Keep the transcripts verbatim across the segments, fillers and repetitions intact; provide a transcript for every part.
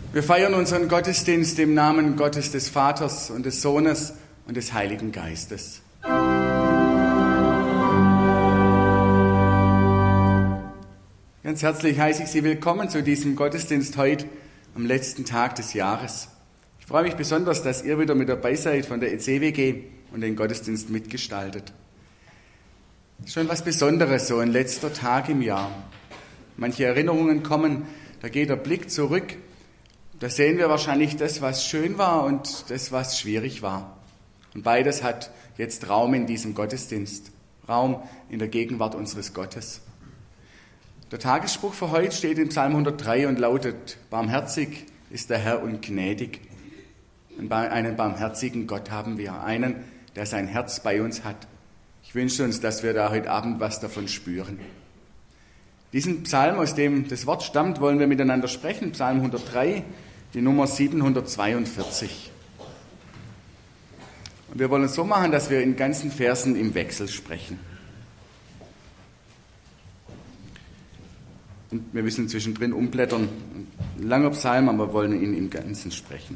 Wir feiern unseren Gottesdienst im Namen Gottes des Vaters und des Sohnes und des Heiligen Geistes. Ganz herzlich heiße ich Sie willkommen zu diesem Gottesdienst heute am letzten Tag des Jahres. Ich freue mich besonders, dass ihr wieder mit dabei seid von der E C W G und den Gottesdienst mitgestaltet. Es ist schon was Besonderes, so ein letzter Tag im Jahr. Manche Erinnerungen kommen, da geht der Blick zurück. Da sehen wir wahrscheinlich das, was schön war und das, was schwierig war. Und beides hat jetzt Raum in diesem Gottesdienst, Raum in der Gegenwart unseres Gottes. Der Tagesspruch für heute steht in Psalm hundertdrei und lautet: Barmherzig ist der Herr und gnädig. Einen barmherzigen Gott haben wir, einen, der sein Herz bei uns hat. Ich wünsche uns, dass wir da heute Abend was davon spüren. Diesen Psalm, aus dem das Wort stammt, wollen wir miteinander sprechen. Psalm hundertdrei, die Nummer siebenhundertzweiundvierzig. Und wir wollen es so machen, dass wir in ganzen Versen im Wechsel sprechen. Und wir müssen zwischendrin umblättern. Ein langer Psalm, aber wir wollen ihn im Ganzen sprechen.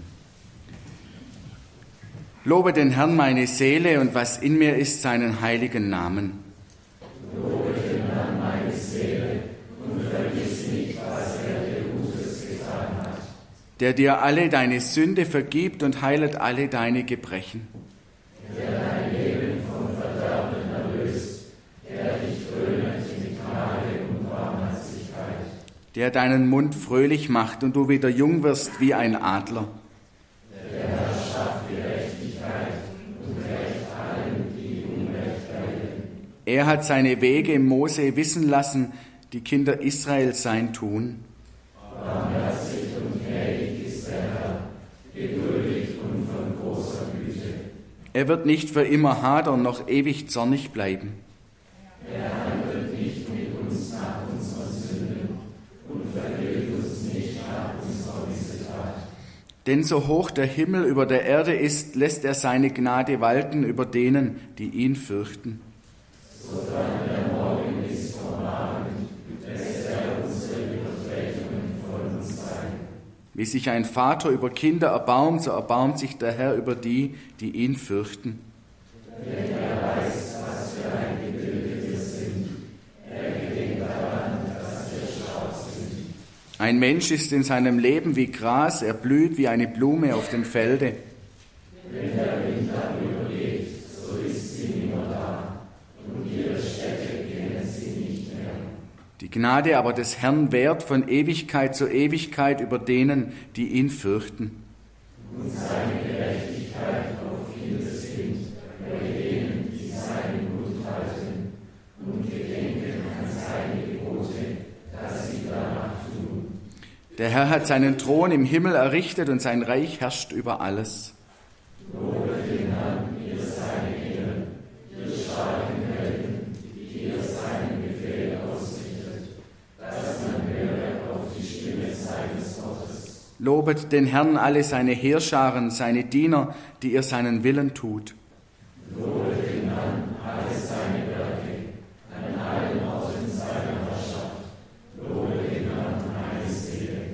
Lobe den Herrn meine Seele und was in mir ist, seinen heiligen Namen. Lobe den Herrn meine Seele und vergiss nicht, was er dir Gutes getan hat. Der dir alle deine Sünde vergibt und heilet alle deine Gebrechen. Der dein Leben vom Verderben erlöst, der dich krönet mit Gnade und Barmherzigkeit. Der deinen Mund fröhlich macht und du wieder jung wirst wie ein Adler. Der Herr schafft Gerechtigkeit und rächt allen, die Unrecht leiden. Er hat seine Wege im Mose wissen lassen, die Kinder Israels sein Tun. Barmherzig und gnädig ist der Herr, geduldig und von großer Güte. Er wird nicht für immer hadern, noch ewig zornig bleiben. Er handelt nicht mit uns nach unseren Sünden und vergilt uns nicht nach unserer Missetat. Denn so hoch der Himmel über der Erde ist, lässt er seine Gnade walten über denen, die ihn fürchten. Solange der Morgen ist vom Abend, lässt er unsere Übertretungen von uns sein. Wie sich ein Vater über Kinder erbarmt, so erbarmt sich der Herr über die, die ihn fürchten. Denn er weiß, was für ein Gebilde wir sind. Er gedenkt daran, dass wir schwach sind. Ein Mensch ist in seinem Leben wie Gras, er blüht wie eine Blume auf dem Felde. Wenn der Wind darüber geht, so ist sie nimmer da, und ihre Städte kennen sie nicht mehr. Die Gnade aber des Herrn währt von Ewigkeit zu Ewigkeit über denen, die ihn fürchten. Und seine Gerechtigkeit auf Kindeskind bei denen, die seinen Mund halten und gedenken an seine Gebote, dass sie danach tun. Der Herr hat seinen Thron im Himmel errichtet und sein Reich herrscht über alles. Lobe den Herrn, ihr seine Engel, ihr starken Helden, die ihr seinen Befehl ausrichtet, dass man höre auf die Stimme seines Wortes. Lobet den Herrn alle seine Heerscharen, seine Diener, die ihr seinen Willen tut. Lobe den Herrn, alle seine Werke, an allen Orten seiner Herrschaft. Lobe den Herrn, meine Seele.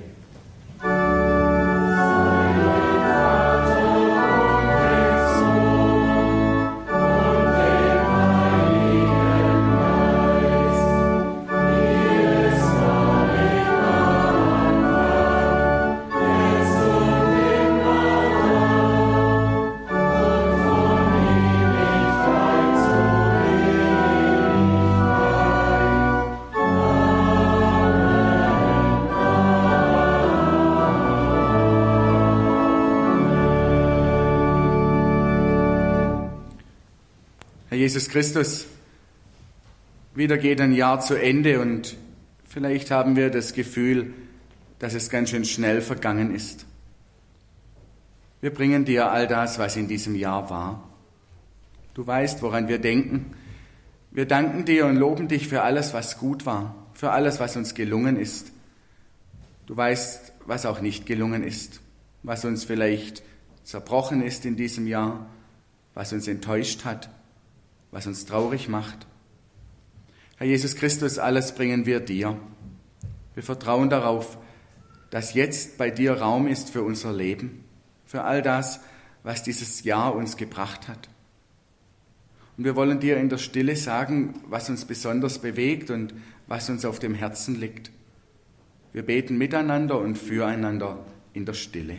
Herr Jesus Christus, wieder geht ein Jahr zu Ende und vielleicht haben wir das Gefühl, dass es ganz schön schnell vergangen ist. Wir bringen dir all das, was in diesem Jahr war. Du weißt, woran wir denken. Wir danken dir und loben dich für alles, was gut war, für alles, was uns gelungen ist. Du weißt, was auch nicht gelungen ist, was uns vielleicht zerbrochen ist in diesem Jahr, was uns enttäuscht hat, was uns traurig macht. Herr Jesus Christus, alles bringen wir dir. Wir vertrauen darauf, dass jetzt bei dir Raum ist für unser Leben, für all das, was dieses Jahr uns gebracht hat. Und wir wollen dir in der Stille sagen, was uns besonders bewegt und was uns auf dem Herzen liegt. Wir beten miteinander und füreinander in der Stille.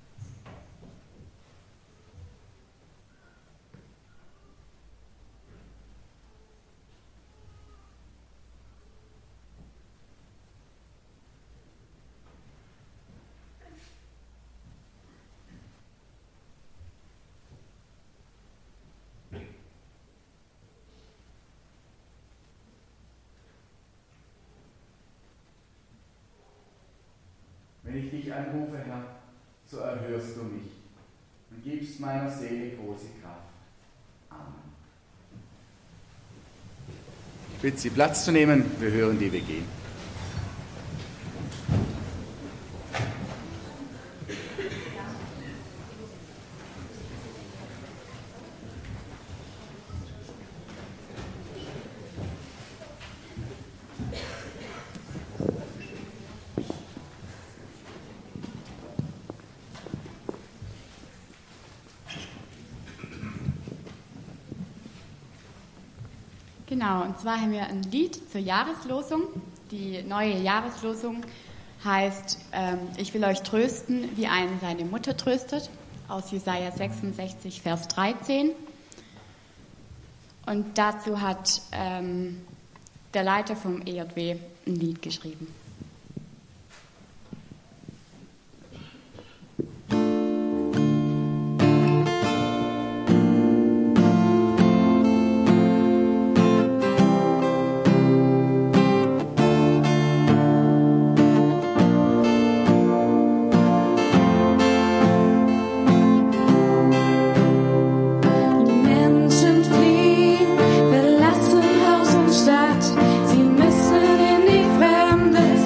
Wenn ich dich anrufe, Herr, so erhörst du mich und gibst meiner Seele große Kraft. Amen. Ich bitte Sie, Platz zu nehmen. Wir hören die W G. Genau, und zwar haben wir ein Lied zur Jahreslosung. Die neue Jahreslosung heißt, ähm, ich will euch trösten, wie einen seine Mutter tröstet, aus Jesaja sechsundsechzig, Vers dreizehn. Und dazu hat ähm, der Leiter vom E J W ein Lied geschrieben. Verlassen Haus und Stadt, sie müssen in die Fremde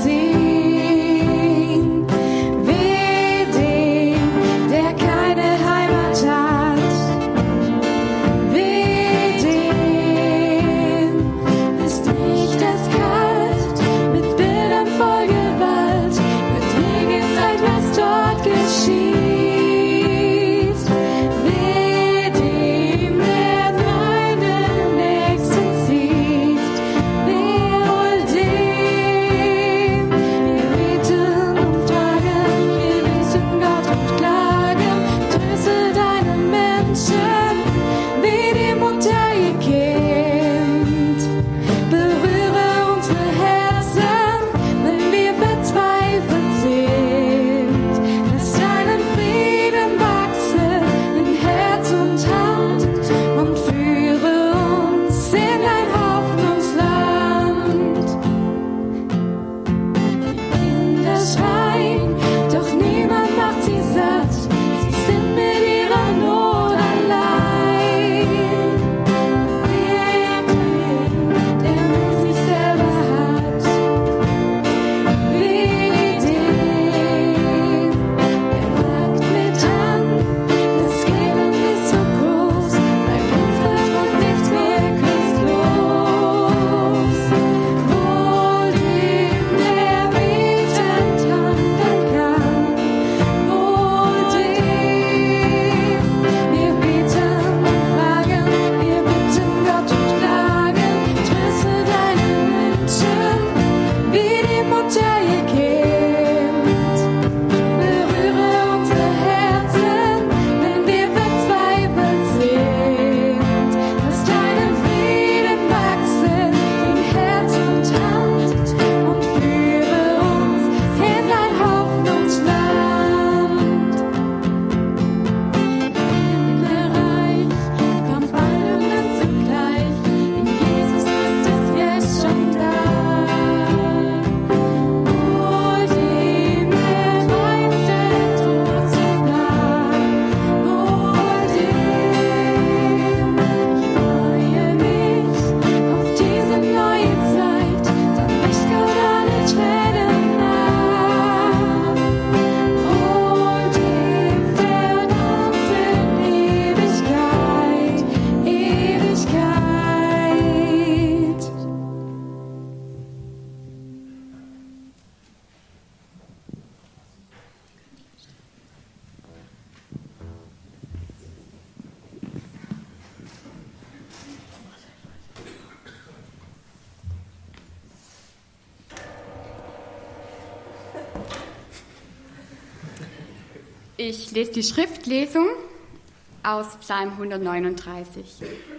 Ich lese die Schriftlesung aus Psalm hundertneununddreißig.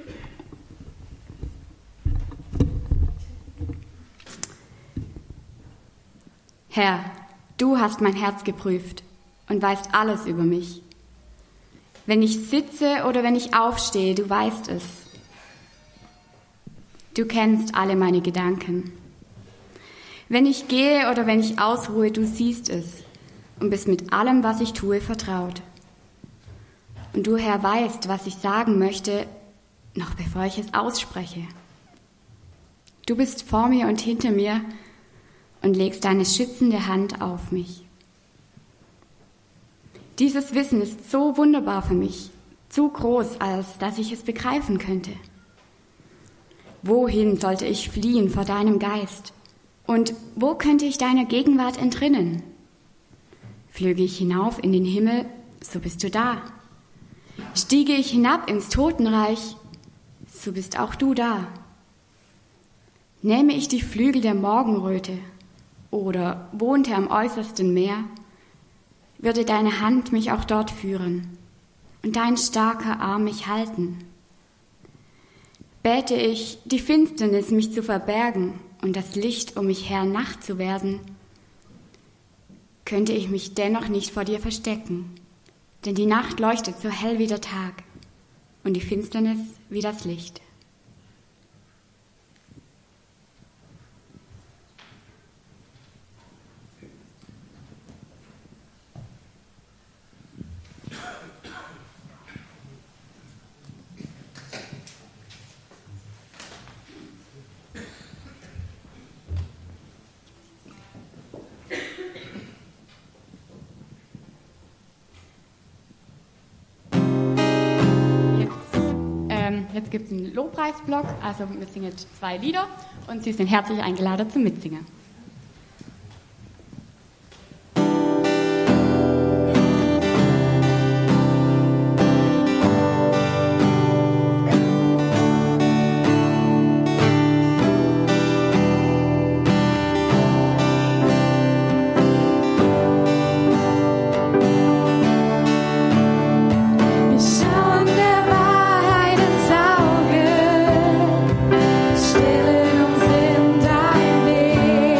Herr, du hast mein Herz geprüft und weißt alles über mich. Wenn ich sitze oder wenn ich aufstehe, du weißt es. Du kennst alle meine Gedanken. Wenn ich gehe oder wenn ich ausruhe, du siehst es und bist mit allem, was ich tue, vertraut. Und du, Herr, weißt, was ich sagen möchte, noch bevor ich es ausspreche. Du bist vor mir und hinter mir und legst deine schützende Hand auf mich. Dieses Wissen ist so wunderbar für mich, zu groß, als dass ich es begreifen könnte. Wohin sollte ich fliehen vor deinem Geist? Und wo könnte ich deiner Gegenwart entrinnen? Flöge ich hinauf in den Himmel, so bist du da. Stiege ich hinab ins Totenreich, so bist auch du da. Nähme ich die Flügel der Morgenröte oder wohnte am äußersten Meer, würde deine Hand mich auch dort führen und dein starker Arm mich halten. Bäte ich, die Finsternis mich zu verbergen und das Licht um mich her Nacht zu werden, könnte ich mich dennoch nicht vor dir verstecken, denn die Nacht leuchtet so hell wie der Tag und die Finsternis wie das Licht. Jetzt gibt es einen Lobpreisblock, also wir singen zwei Lieder und Sie sind herzlich eingeladen zum Mitsingen. Stellen uns in dein Weg.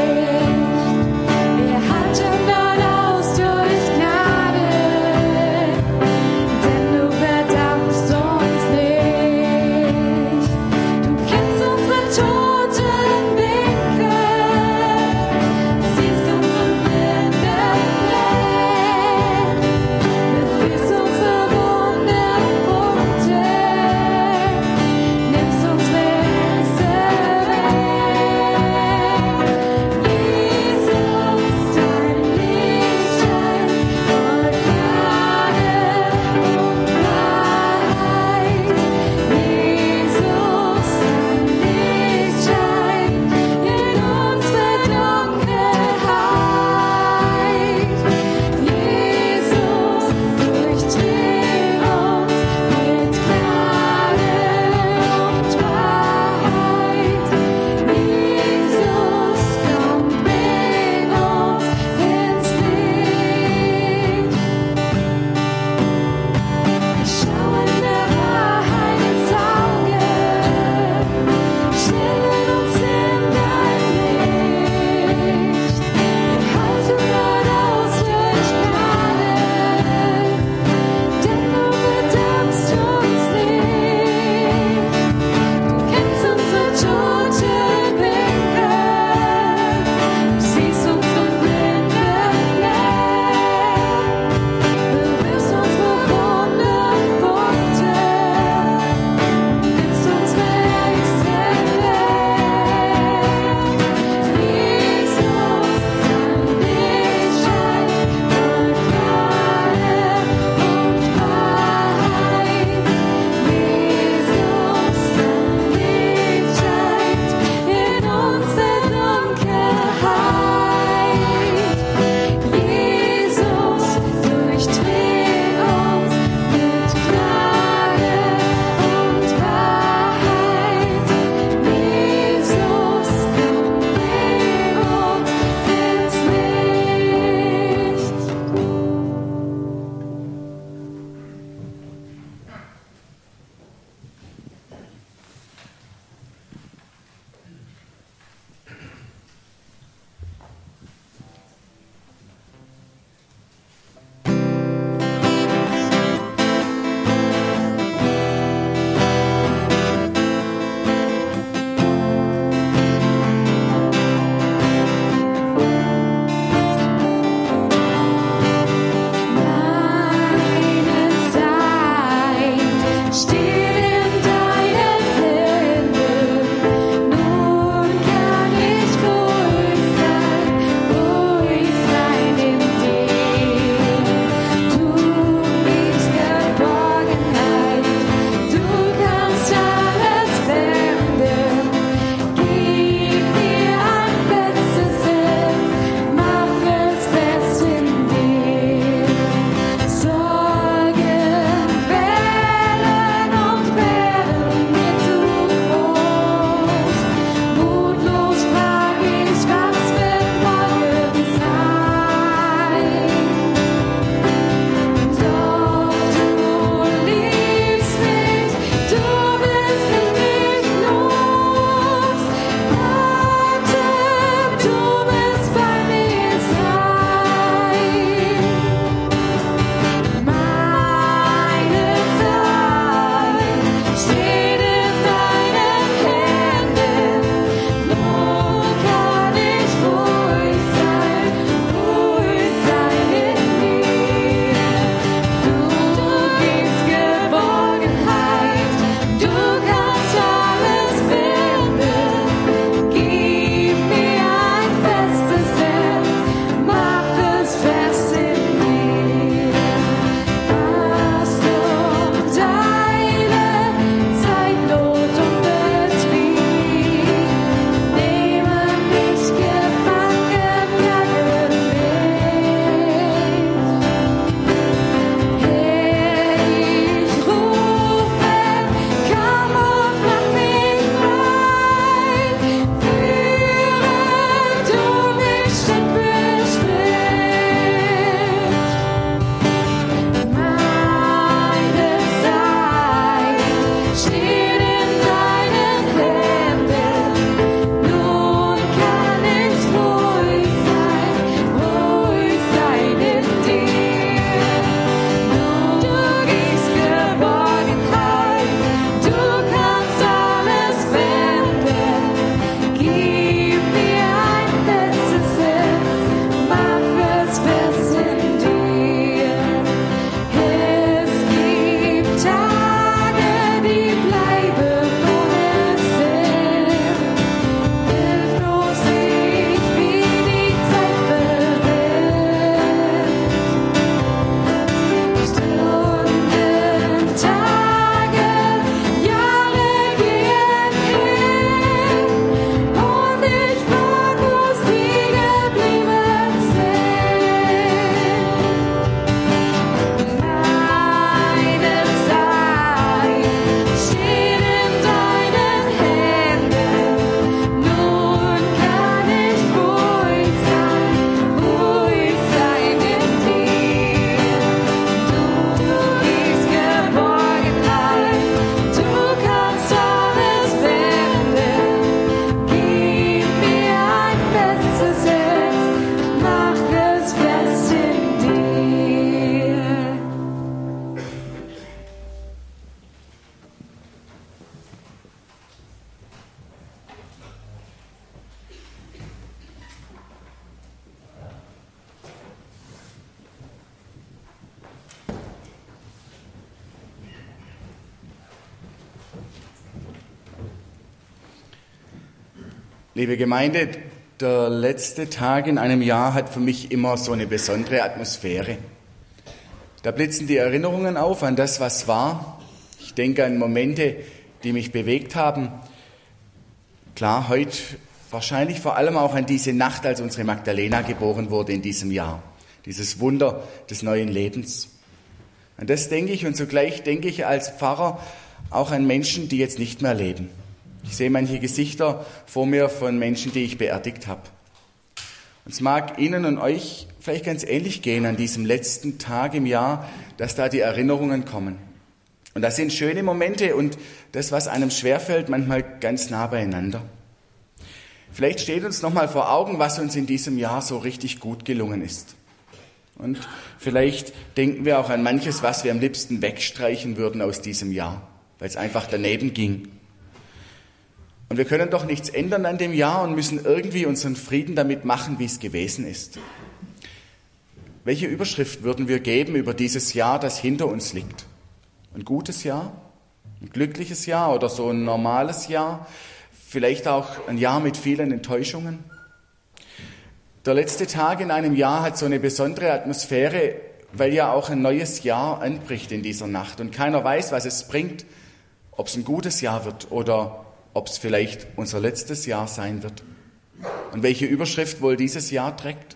Liebe Gemeinde, der letzte Tag in einem Jahr hat für mich immer so eine besondere Atmosphäre. Da blitzen die Erinnerungen auf an das, was war. Ich denke an Momente, die mich bewegt haben. Klar, heute wahrscheinlich vor allem auch an diese Nacht, als unsere Magdalena geboren wurde in diesem Jahr. Dieses Wunder des neuen Lebens. An das denke ich und zugleich denke ich als Pfarrer auch an Menschen, die jetzt nicht mehr leben. Ich sehe manche Gesichter vor mir von Menschen, die ich beerdigt habe. Und es mag Ihnen und euch vielleicht ganz ähnlich gehen an diesem letzten Tag im Jahr, dass da die Erinnerungen kommen. Und das sind schöne Momente und das, was einem schwerfällt, manchmal ganz nah beieinander. Vielleicht steht uns nochmal vor Augen, was uns in diesem Jahr so richtig gut gelungen ist. Und vielleicht denken wir auch an manches, was wir am liebsten wegstreichen würden aus diesem Jahr, weil es einfach daneben ging. Und wir können doch nichts ändern an dem Jahr und müssen irgendwie unseren Frieden damit machen, wie es gewesen ist. Welche Überschrift würden wir geben über dieses Jahr, das hinter uns liegt? Ein gutes Jahr? Ein glückliches Jahr oder so ein normales Jahr? Vielleicht auch ein Jahr mit vielen Enttäuschungen? Der letzte Tag in einem Jahr hat so eine besondere Atmosphäre, weil ja auch ein neues Jahr anbricht in dieser Nacht. Und keiner weiß, was es bringt, ob es ein gutes Jahr wird oder ob es vielleicht unser letztes Jahr sein wird. Und welche Überschrift wohl dieses Jahr trägt?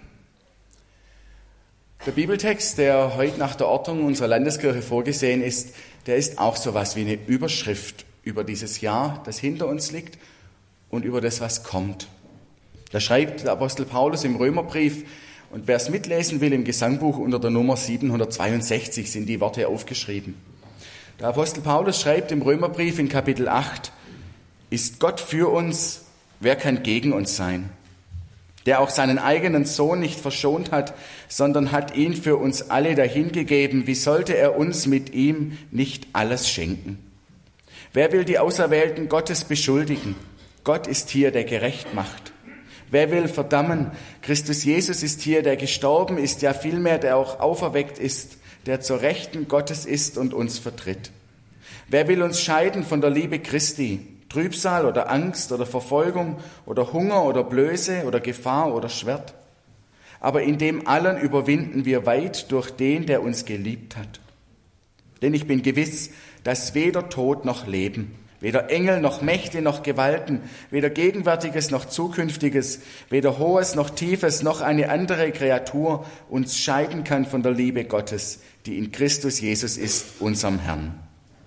Der Bibeltext, der heute nach der Ordnung unserer Landeskirche vorgesehen ist, der ist auch so was wie eine Überschrift über dieses Jahr, das hinter uns liegt und über das, was kommt. Da schreibt der Apostel Paulus im Römerbrief, und wer es mitlesen will, im Gesangbuch unter der Nummer siebenhundertzweiundsechzig sind die Worte aufgeschrieben. Der Apostel Paulus schreibt im Römerbrief in Kapitel acht, ist Gott für uns, wer kann gegen uns sein? Der auch seinen eigenen Sohn nicht verschont hat, sondern hat ihn für uns alle dahingegeben. Wie sollte er uns mit ihm nicht alles schenken? Wer will die Auserwählten Gottes beschuldigen? Gott ist hier, der gerecht macht. Wer will verdammen? Christus Jesus ist hier, der gestorben ist, ja vielmehr, der auch auferweckt ist, der zur Rechten Gottes ist und uns vertritt. Wer will uns scheiden von der Liebe Christi? Trübsal oder Angst oder Verfolgung oder Hunger oder Blöße oder Gefahr oder Schwert. Aber in dem allen überwinden wir weit durch den, der uns geliebt hat. Denn ich bin gewiss, dass weder Tod noch Leben, weder Engel noch Mächte noch Gewalten, weder Gegenwärtiges noch Zukünftiges, weder Hohes noch Tiefes noch eine andere Kreatur uns scheiden kann von der Liebe Gottes, die in Christus Jesus ist, unserem Herrn.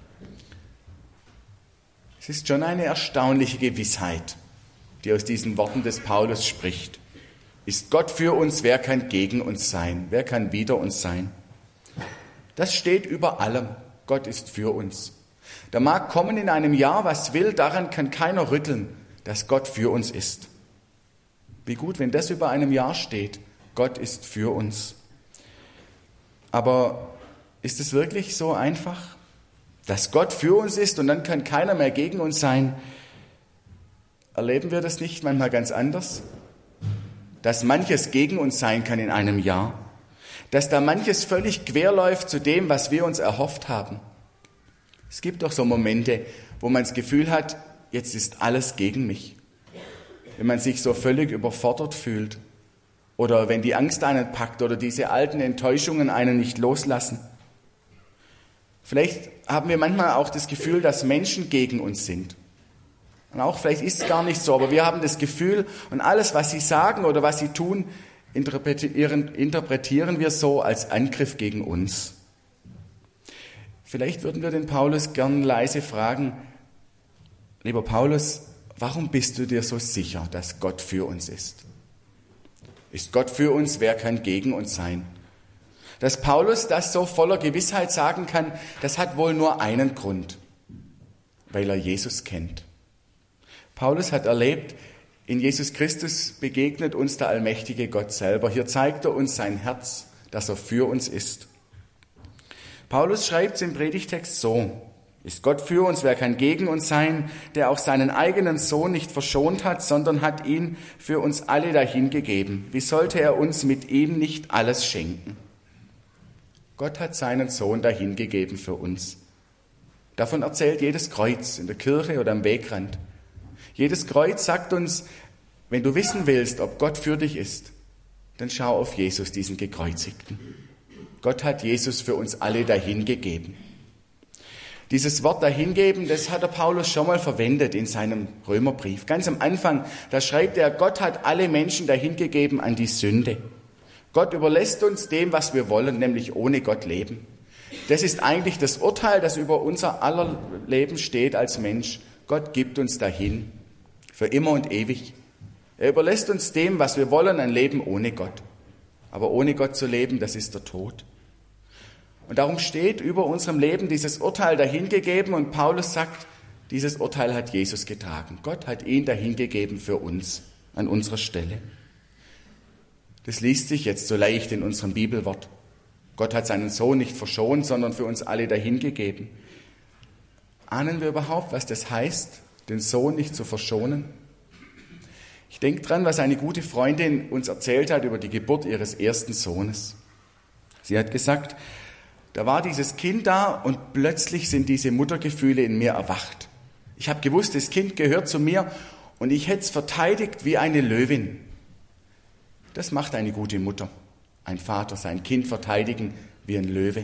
Es ist schon eine erstaunliche Gewissheit, die aus diesen Worten des Paulus spricht. Ist Gott für uns, wer kann gegen uns sein? Wer kann wider uns sein? Das steht über allem. Gott ist für uns. Da mag kommen in einem Jahr, was will, daran kann keiner rütteln, dass Gott für uns ist. Wie gut, wenn das über einem Jahr steht. Gott ist für uns. Aber ist es wirklich so einfach? Dass Gott für uns ist und dann kann keiner mehr gegen uns sein. Erleben wir das nicht manchmal ganz anders? Dass manches gegen uns sein kann in einem Jahr. Dass da manches völlig quer läuft zu dem, was wir uns erhofft haben. Es gibt doch so Momente, wo man das Gefühl hat, jetzt ist alles gegen mich. Wenn man sich so völlig überfordert fühlt. Oder wenn die Angst einen packt oder diese alten Enttäuschungen einen nicht loslassen. Vielleicht haben wir manchmal auch das Gefühl, dass Menschen gegen uns sind. Und auch vielleicht ist es gar nicht so, aber wir haben das Gefühl, und alles, was sie sagen oder was sie tun, interpretieren, interpretieren wir so als Angriff gegen uns. Vielleicht würden wir den Paulus gern leise fragen, lieber Paulus, warum bist du dir so sicher, dass Gott für uns ist? Ist Gott für uns, wer kann gegen uns sein? Dass Paulus das so voller Gewissheit sagen kann, das hat wohl nur einen Grund, weil er Jesus kennt. Paulus hat erlebt, in Jesus Christus begegnet uns der allmächtige Gott selber. Hier zeigt er uns sein Herz, dass er für uns ist. Paulus schreibt es im Predigtext so, ist Gott für uns, wer kann gegen uns sein, der auch seinen eigenen Sohn nicht verschont hat, sondern hat ihn für uns alle dahingegeben. Wie sollte er uns mit ihm nicht alles schenken? Gott hat seinen Sohn dahingegeben für uns. Davon erzählt jedes Kreuz in der Kirche oder am Wegrand. Jedes Kreuz sagt uns, wenn du wissen willst, ob Gott für dich ist, dann schau auf Jesus, diesen Gekreuzigten. Gott hat Jesus für uns alle dahingegeben. Dieses Wort dahingeben, das hat der Paulus schon mal verwendet in seinem Römerbrief. Ganz am Anfang, da schreibt er, Gott hat alle Menschen dahingegeben an die Sünde. Gott überlässt uns dem, was wir wollen, nämlich ohne Gott leben. Das ist eigentlich das Urteil, das über unser aller Leben steht als Mensch. Gott gibt uns dahin, für immer und ewig. Er überlässt uns dem, was wir wollen, ein Leben ohne Gott. Aber ohne Gott zu leben, das ist der Tod. Und darum steht über unserem Leben dieses Urteil dahingegeben und Paulus sagt, dieses Urteil hat Jesus getragen. Gott hat ihn dahingegeben für uns, an unserer Stelle. Das liest sich jetzt so leicht in unserem Bibelwort. Gott hat seinen Sohn nicht verschont, sondern für uns alle dahingegeben. Ahnen wir überhaupt, was das heißt, den Sohn nicht zu verschonen? Ich denke dran, was eine gute Freundin uns erzählt hat über die Geburt ihres ersten Sohnes. Sie hat gesagt, da war dieses Kind da und plötzlich sind diese Muttergefühle in mir erwacht. Ich habe gewusst, das Kind gehört zu mir und ich hätte es verteidigt wie eine Löwin. Das macht eine gute Mutter, ein Vater, sein Kind verteidigen wie ein Löwe.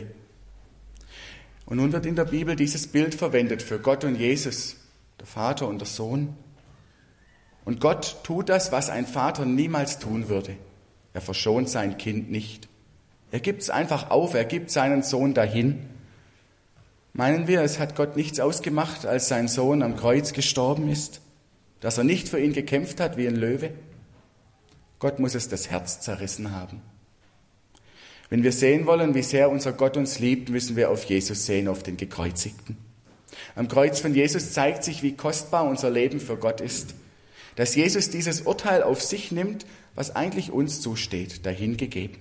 Und nun wird in der Bibel dieses Bild verwendet für Gott und Jesus, der Vater und der Sohn. Und Gott tut das, was ein Vater niemals tun würde. Er verschont sein Kind nicht. Er gibt es einfach auf, er gibt seinen Sohn dahin. Meinen wir, es hat Gott nichts ausgemacht, als sein Sohn am Kreuz gestorben ist, dass er nicht für ihn gekämpft hat wie ein Löwe? Gott muss es das Herz zerrissen haben. Wenn wir sehen wollen, wie sehr unser Gott uns liebt, müssen wir auf Jesus sehen, auf den Gekreuzigten. Am Kreuz von Jesus zeigt sich, wie kostbar unser Leben für Gott ist, dass Jesus dieses Urteil auf sich nimmt, was eigentlich uns zusteht, dahingegeben.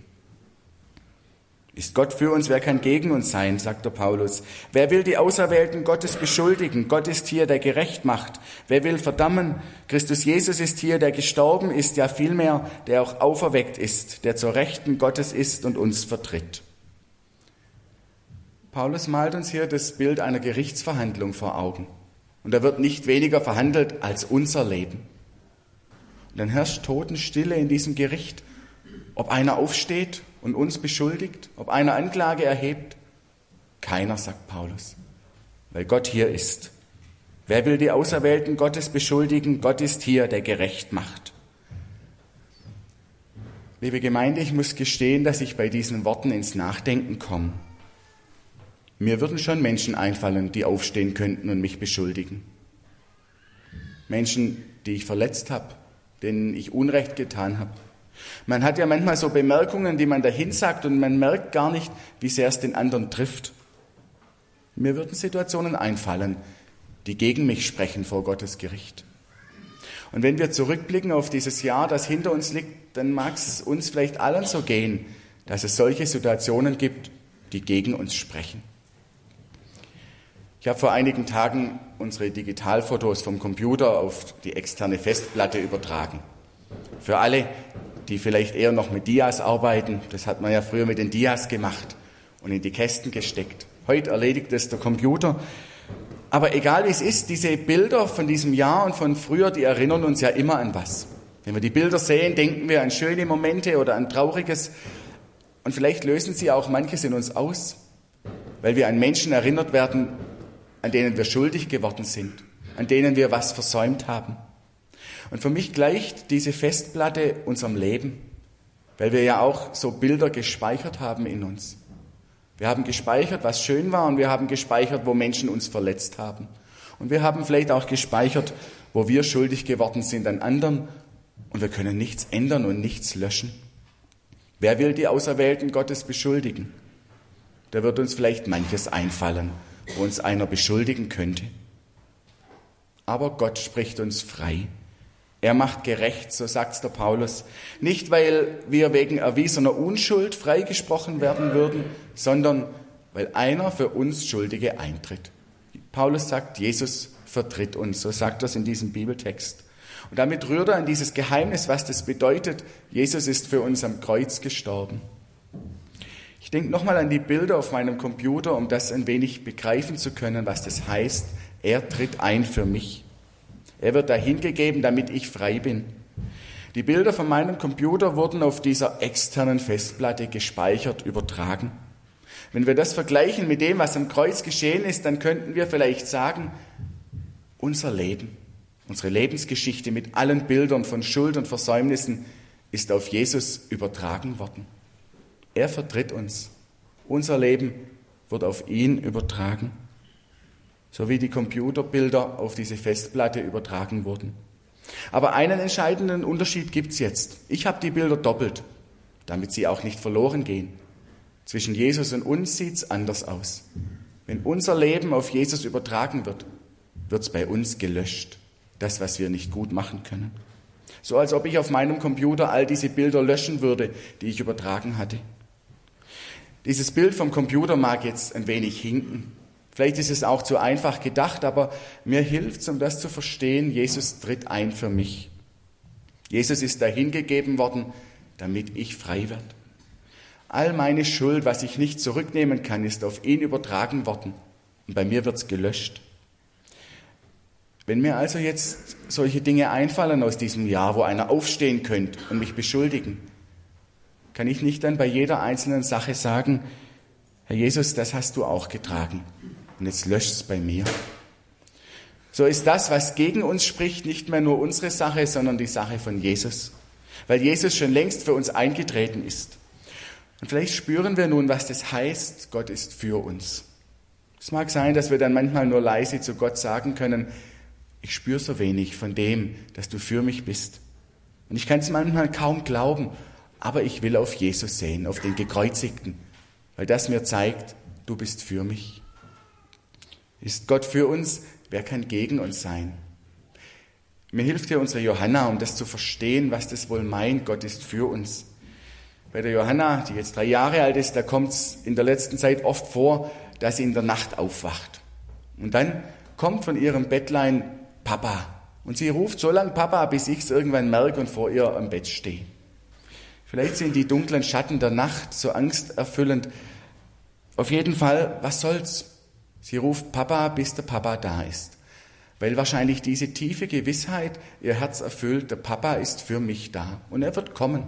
Ist Gott für uns, wer kann gegen uns sein, sagt der Paulus. Wer will die Auserwählten Gottes beschuldigen? Gott ist hier, der gerecht macht. Wer will verdammen? Christus Jesus ist hier, der gestorben ist, ja vielmehr, der auch auferweckt ist, der zur Rechten Gottes ist und uns vertritt. Paulus malt uns hier das Bild einer Gerichtsverhandlung vor Augen. Und da wird nicht weniger verhandelt als unser Leben. Und dann herrscht Totenstille in diesem Gericht. Ob einer aufsteht und uns beschuldigt, ob einer Anklage erhebt? Keiner, sagt Paulus, weil Gott hier ist. Wer will die Auserwählten Gottes beschuldigen? Gott ist hier, der gerecht macht. Liebe Gemeinde, ich muss gestehen, dass ich bei diesen Worten ins Nachdenken komme. Mir würden schon Menschen einfallen, die aufstehen könnten und mich beschuldigen. Menschen, die ich verletzt habe, denen ich Unrecht getan habe. Man hat ja manchmal so Bemerkungen, die man dahin sagt und man merkt gar nicht, wie sehr es den anderen trifft. Mir würden Situationen einfallen, die gegen mich sprechen vor Gottes Gericht. Und wenn wir zurückblicken auf dieses Jahr, das hinter uns liegt, dann mag es uns vielleicht allen so gehen, dass es solche Situationen gibt, die gegen uns sprechen. Ich habe vor einigen Tagen unsere Digitalfotos vom Computer auf die externe Festplatte übertragen. Für alle, die vielleicht eher noch mit Dias arbeiten, das hat man ja früher mit den Dias gemacht und in die Kästen gesteckt. Heute erledigt es der Computer. Aber egal wie es ist, diese Bilder von diesem Jahr und von früher, die erinnern uns ja immer an was. Wenn wir die Bilder sehen, denken wir an schöne Momente oder an Trauriges. Und vielleicht lösen sie auch manches in uns aus, weil wir an Menschen erinnert werden, an denen wir schuldig geworden sind, an denen wir was versäumt haben. Und für mich gleicht diese Festplatte unserem Leben, weil wir ja auch so Bilder gespeichert haben in uns. Wir haben gespeichert, was schön war, und wir haben gespeichert, wo Menschen uns verletzt haben. Und wir haben vielleicht auch gespeichert, wo wir schuldig geworden sind an anderen, und wir können nichts ändern und nichts löschen. Wer will die Auserwählten Gottes beschuldigen? Da wird uns vielleicht manches einfallen, wo uns einer beschuldigen könnte. Aber Gott spricht uns frei. Er macht gerecht, so sagt's der Paulus. Nicht, weil wir wegen erwiesener Unschuld freigesprochen werden würden, sondern weil einer für uns Schuldige eintritt. Paulus sagt, Jesus vertritt uns, so sagt er es in diesem Bibeltext. Und damit rührt er an dieses Geheimnis, was das bedeutet. Jesus ist für uns am Kreuz gestorben. Ich denke nochmal an die Bilder auf meinem Computer, um das ein wenig begreifen zu können, was das heißt. Er tritt ein für mich. Er wird dahingegeben, damit ich frei bin. Die Bilder von meinem Computer wurden auf dieser externen Festplatte gespeichert, übertragen. Wenn wir das vergleichen mit dem, was am Kreuz geschehen ist, dann könnten wir vielleicht sagen, unser Leben, unsere Lebensgeschichte mit allen Bildern von Schuld und Versäumnissen ist auf Jesus übertragen worden. Er vertritt uns. Unser Leben wird auf ihn übertragen, so wie die Computerbilder auf diese Festplatte übertragen wurden. Aber einen entscheidenden Unterschied gibt's jetzt. Ich habe die Bilder doppelt, damit sie auch nicht verloren gehen. Zwischen Jesus und uns sieht's anders aus. Wenn unser Leben auf Jesus übertragen wird, wird's bei uns gelöscht, das, was wir nicht gut machen können. So als ob ich auf meinem Computer all diese Bilder löschen würde, die ich übertragen hatte. Dieses Bild vom Computer mag jetzt ein wenig hinken. Vielleicht ist es auch zu einfach gedacht, aber mir hilft's, um das zu verstehen, Jesus tritt ein für mich. Jesus ist dahingegeben worden, damit ich frei werde. All meine Schuld, was ich nicht zurücknehmen kann, ist auf ihn übertragen worden und bei mir wird's gelöscht. Wenn mir also jetzt solche Dinge einfallen aus diesem Jahr, wo einer aufstehen könnte und mich beschuldigen, kann ich nicht dann bei jeder einzelnen Sache sagen, Herr Jesus, das hast du auch getragen und jetzt löscht es bei mir. So ist das, was gegen uns spricht, nicht mehr nur unsere Sache, sondern die Sache von Jesus, weil Jesus schon längst für uns eingetreten ist. Und vielleicht spüren wir nun, was das heißt, Gott ist für uns. Es mag sein, dass wir dann manchmal nur leise zu Gott sagen können, ich spüre so wenig von dem, dass du für mich bist. Und ich kann es manchmal kaum glauben, aber ich will auf Jesus sehen, auf den Gekreuzigten, weil das mir zeigt, du bist für mich. Ist Gott für uns, wer kann gegen uns sein? Mir hilft hier unsere Johanna, um das zu verstehen, was das wohl meint, Gott ist für uns. Bei der Johanna, die jetzt drei Jahre alt ist, da kommt es in der letzten Zeit oft vor, dass sie in der Nacht aufwacht. Und dann kommt von ihrem Bettlein Papa. Und sie ruft so lange Papa, bis ich es irgendwann merke und vor ihr am Bett stehe. Vielleicht sind die dunklen Schatten der Nacht so angsterfüllend. Auf jeden Fall, was soll's? Sie ruft Papa, bis der Papa da ist. Weil wahrscheinlich diese tiefe Gewissheit ihr Herz erfüllt, der Papa ist für mich da und er wird kommen.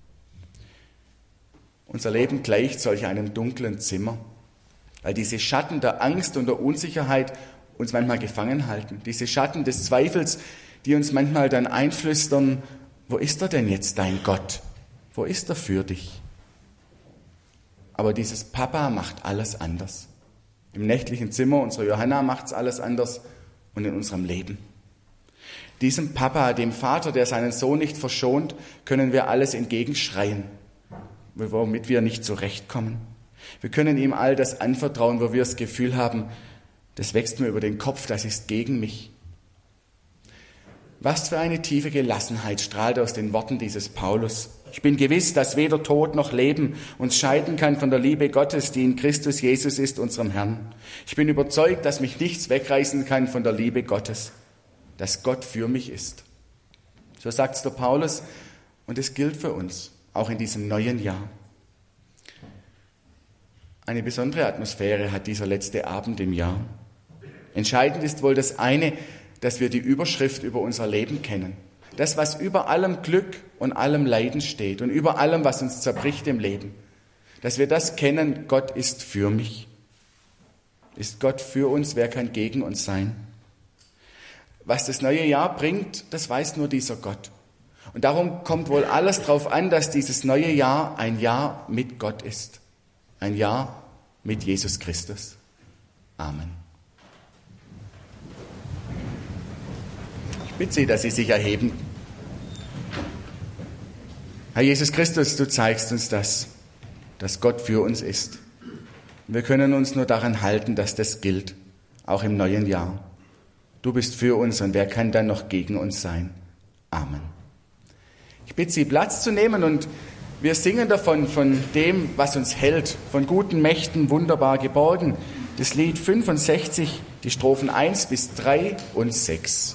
Unser Leben gleicht solch einem dunklen Zimmer, weil diese Schatten der Angst und der Unsicherheit uns manchmal gefangen halten. Diese Schatten des Zweifels, die uns manchmal dann einflüstern, wo ist er denn jetzt, dein Gott? Wo ist er für dich? Aber dieses Papa macht alles anders. Im nächtlichen Zimmer unserer Johanna macht's alles anders und in unserem Leben. Diesem Papa, dem Vater, der seinen Sohn nicht verschont, können wir alles entgegenschreien, womit wir nicht zurechtkommen. Wir können ihm all das anvertrauen, wo wir das Gefühl haben, das wächst mir über den Kopf, das ist gegen mich. Was für eine tiefe Gelassenheit strahlt aus den Worten dieses Paulus. Ich bin gewiss, dass weder Tod noch Leben uns scheiden kann von der Liebe Gottes, die in Christus Jesus ist, unserem Herrn. Ich bin überzeugt, dass mich nichts wegreißen kann von der Liebe Gottes, dass Gott für mich ist. So sagt es der Paulus und es gilt für uns, auch in diesem neuen Jahr. Eine besondere Atmosphäre hat dieser letzte Abend im Jahr. Entscheidend ist wohl das eine, dass wir die Überschrift über unser Leben kennen. Das, was über allem Glück und allem Leiden steht und über allem, was uns zerbricht im Leben. Dass wir das kennen, Gott ist für mich. Ist Gott für uns, wer kann gegen uns sein? Was das neue Jahr bringt, das weiß nur dieser Gott. Und darum kommt wohl alles darauf an, dass dieses neue Jahr ein Jahr mit Gott ist. Ein Jahr mit Jesus Christus. Amen. Ich bitte Sie, dass Sie sich erheben. Herr Jesus Christus, du zeigst uns das, dass Gott für uns ist. Wir können uns nur daran halten, dass das gilt, auch im neuen Jahr. Du bist für uns und wer kann dann noch gegen uns sein? Amen. Ich bitte Sie, Platz zu nehmen und wir singen davon, von dem, was uns hält, von guten Mächten wunderbar geborgen. Das Lied fünfundsechzig, die Strophen eins bis drei und sechs.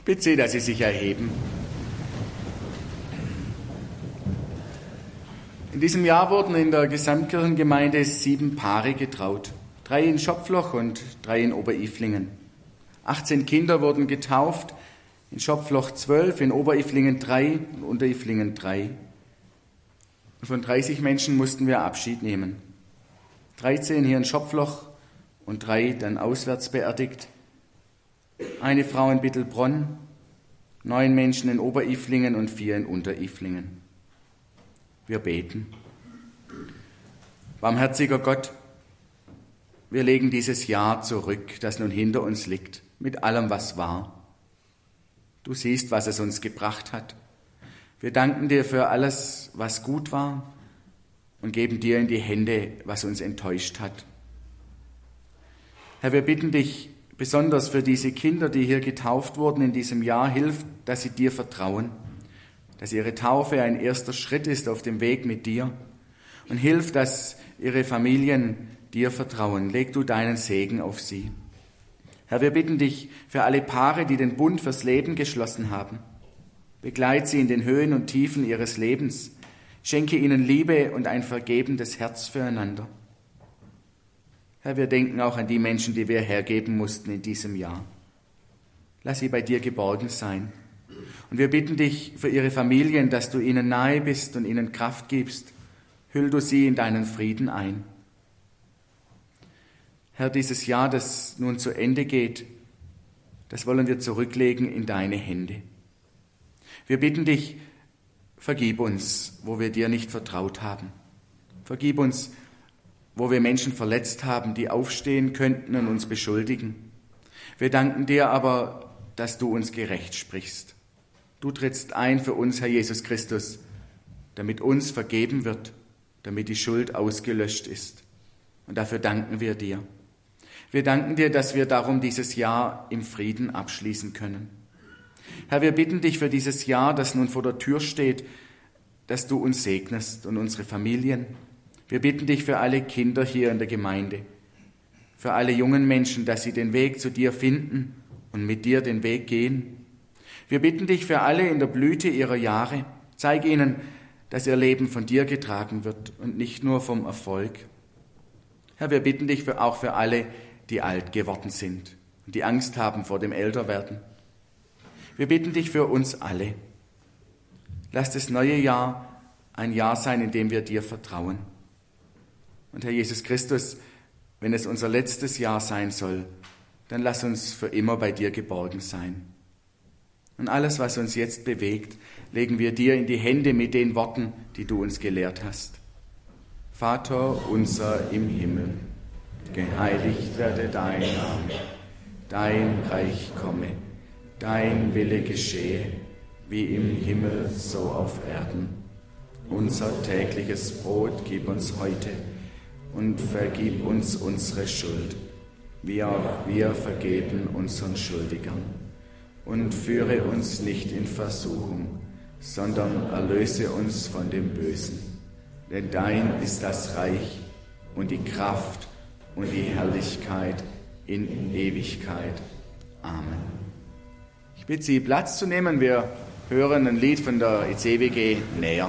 Ich bitte Sie, dass Sie sich erheben. In diesem Jahr wurden in der Gesamtkirchengemeinde sieben Paare getraut. Drei in Schopfloch und drei in Oberilflingen. achtzehn Kinder wurden getauft, in Schopfloch zwölf, in Oberilflingen drei und Unterilflingen drei. Und von dreißig Menschen mussten wir Abschied nehmen. dreizehn hier in Schopfloch und drei dann auswärts beerdigt. Eine Frau in Bittelbronn, neun Menschen in Oberilflingen und vier in Unterilflingen. Wir beten. Barmherziger Gott, wir legen dieses Jahr zurück, das nun hinter uns liegt, mit allem, was war. Du siehst, was es uns gebracht hat. Wir danken dir für alles, was gut war und geben dir in die Hände, was uns enttäuscht hat. Herr, wir bitten dich besonders für diese Kinder, die hier getauft wurden in diesem Jahr, hilf, dass sie dir vertrauen, dass ihre Taufe ein erster Schritt ist auf dem Weg mit dir und hilf, dass ihre Familien dir vertrauen. Leg du deinen Segen auf sie. Herr, wir bitten dich für alle Paare, die den Bund fürs Leben geschlossen haben. Begleit sie in den Höhen und Tiefen ihres Lebens. Schenke ihnen Liebe und ein vergebendes Herz füreinander. Herr, wir denken auch an die Menschen, die wir hergeben mussten in diesem Jahr. Lass sie bei dir geborgen sein. Und wir bitten dich für ihre Familien, dass du ihnen nahe bist und ihnen Kraft gibst. Hüll du sie in deinen Frieden ein. Herr, dieses Jahr, das nun zu Ende geht, das wollen wir zurücklegen in deine Hände. Wir bitten dich, vergib uns, wo wir dir nicht vertraut haben. Vergib uns, wo wir Menschen verletzt haben, die aufstehen könnten und uns beschuldigen. Wir danken dir aber, dass du uns gerecht sprichst. Du trittst ein für uns, Herr Jesus Christus, damit uns vergeben wird, damit die Schuld ausgelöscht ist. Und dafür danken wir dir. Wir danken dir, dass wir darum dieses Jahr im Frieden abschließen können. Herr, wir bitten dich für dieses Jahr, das nun vor der Tür steht, dass du uns segnest und unsere Familien. Wir bitten dich für alle Kinder hier in der Gemeinde, für alle jungen Menschen, dass sie den Weg zu dir finden und mit dir den Weg gehen. Wir bitten dich für alle in der Blüte ihrer Jahre. Zeig ihnen, dass ihr Leben von dir getragen wird und nicht nur vom Erfolg. Herr, wir bitten dich für, auch für alle, die alt geworden sind und die Angst haben vor dem Älterwerden. Wir bitten dich für uns alle. Lass das neue Jahr ein Jahr sein, in dem wir dir vertrauen. Und Herr Jesus Christus, wenn es unser letztes Jahr sein soll, dann lass uns für immer bei dir geborgen sein. Und alles, was uns jetzt bewegt, legen wir dir in die Hände mit den Worten, die du uns gelehrt hast. Vater unser im Himmel, geheiligt werde dein Name, dein Reich komme, dein Wille geschehe, wie im Himmel so auf Erden. Unser tägliches Brot gib uns heute und vergib uns unsere Schuld, wie auch wir vergeben unseren Schuldigern. Und führe uns nicht in Versuchung, sondern erlöse uns von dem Bösen. Denn dein ist das Reich und die Kraft und die Herrlichkeit in Ewigkeit. Amen. Ich bitte Sie, Platz zu nehmen. Wir hören ein Lied von der E C W G näher.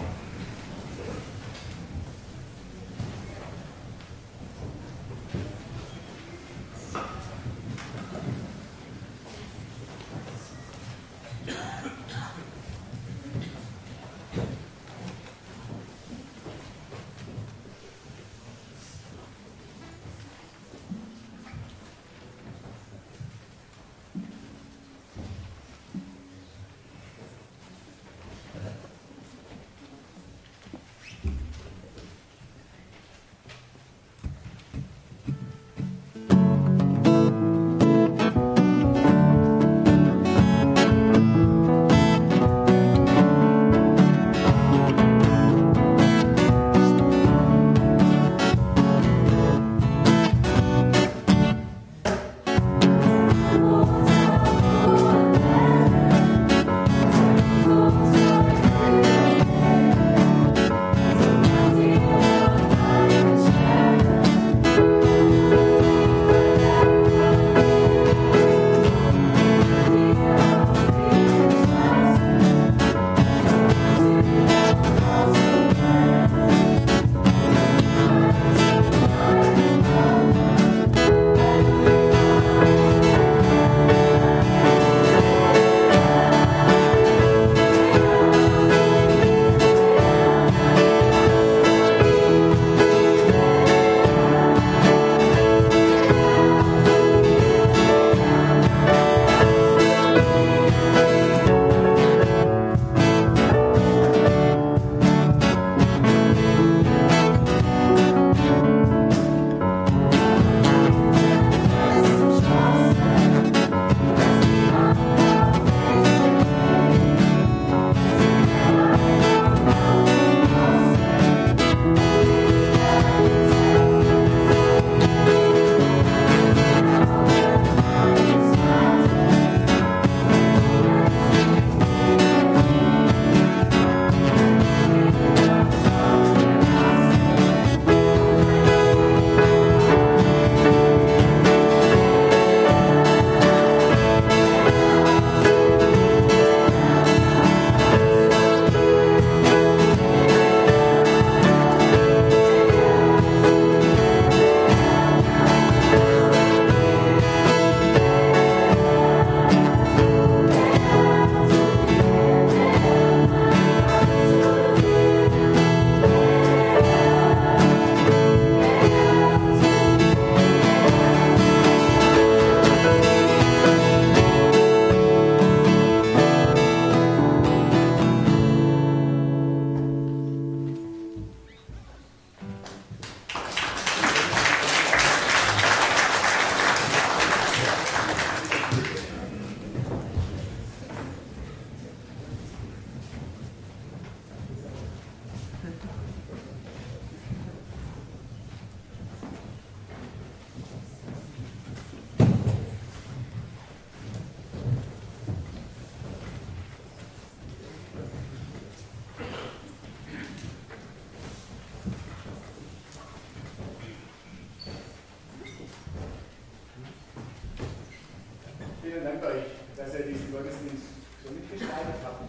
Vielen Dank euch, dass ihr diesen Gottesdienst so mitgestaltet habt.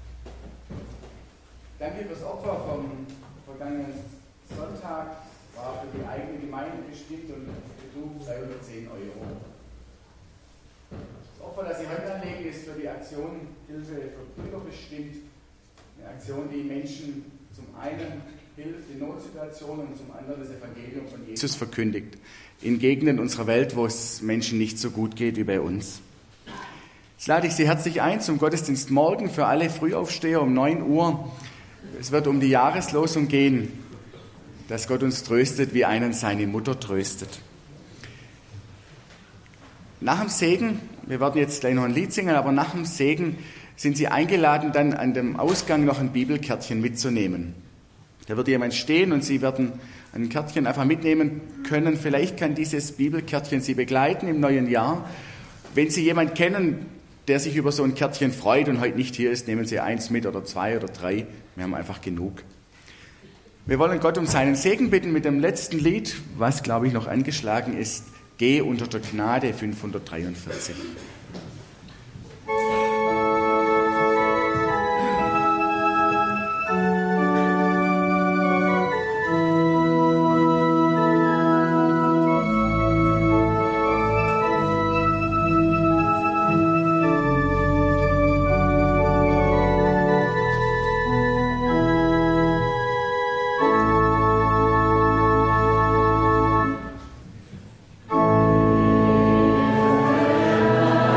Danke fürs Opfer vom vergangenen Sonntag. War für die eigene Gemeinde bestimmt und betrug dreihundertzehn Euro. Das Opfer, das Sie heute anlegen, ist für die Aktion Hilfe für Brüder bestimmt. Eine Aktion, die Menschen zum einen hilft in Notsituationen und zum anderen das Evangelium von Jesus verkündigt. In Gegenden unserer Welt, wo es Menschen nicht so gut geht wie bei uns. Jetzt lade ich Sie herzlich ein zum Gottesdienst morgen für alle Frühaufsteher um neun Uhr. Es wird um die Jahreslosung gehen, dass Gott uns tröstet, wie einen seine Mutter tröstet. Nach dem Segen, wir werden jetzt gleich noch ein Lied singen, aber nach dem Segen sind Sie eingeladen, dann an dem Ausgang noch ein Bibelkärtchen mitzunehmen. Da wird jemand stehen und Sie werden ein Kärtchen einfach mitnehmen können. Vielleicht kann dieses Bibelkärtchen Sie begleiten im neuen Jahr. Wenn Sie jemanden kennen, der sich über so ein Kärtchen freut und heute nicht hier ist, nehmen Sie eins mit oder zwei oder drei. Wir haben einfach genug. Wir wollen Gott um seinen Segen bitten mit dem letzten Lied, was, glaube ich, noch angeschlagen ist. Geh unter der Gnade fünfhundertdreiundvierzig. Amen.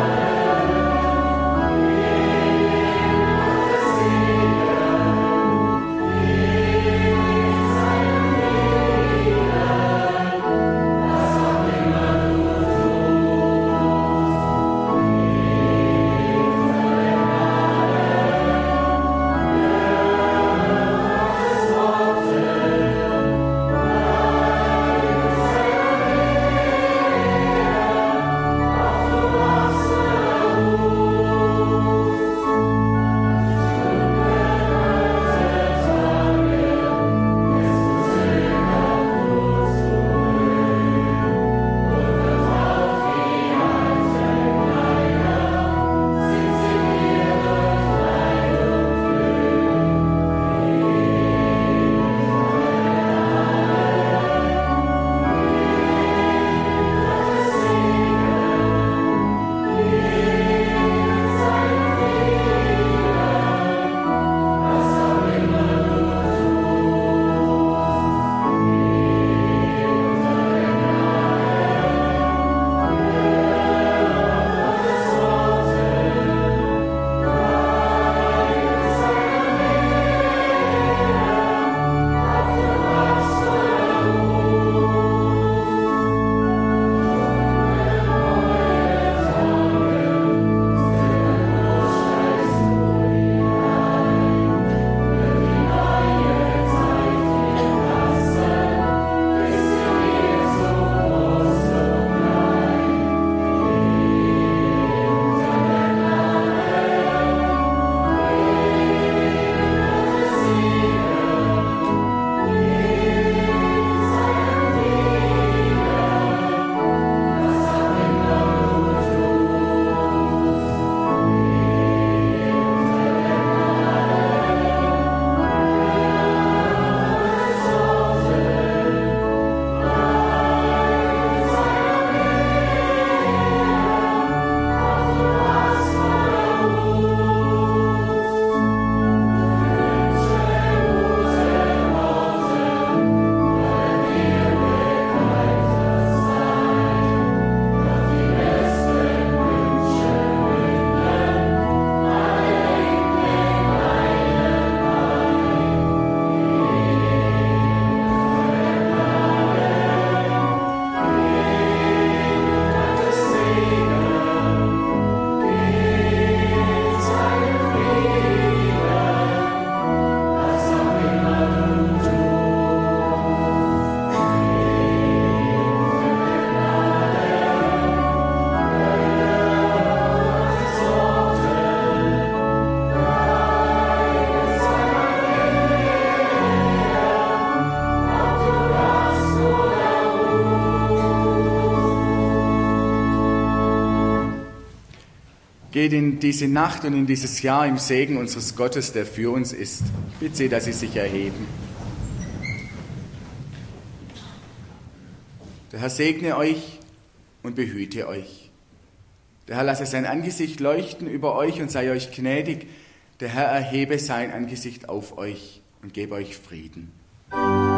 Geht in diese Nacht und in dieses Jahr im Segen unseres Gottes, der für uns ist. Ich bitte Sie, dass Sie sich erheben. Der Herr segne euch und behüte euch. Der Herr lasse sein Angesicht leuchten über euch und sei euch gnädig. Der Herr erhebe sein Angesicht auf euch und gebe euch Frieden.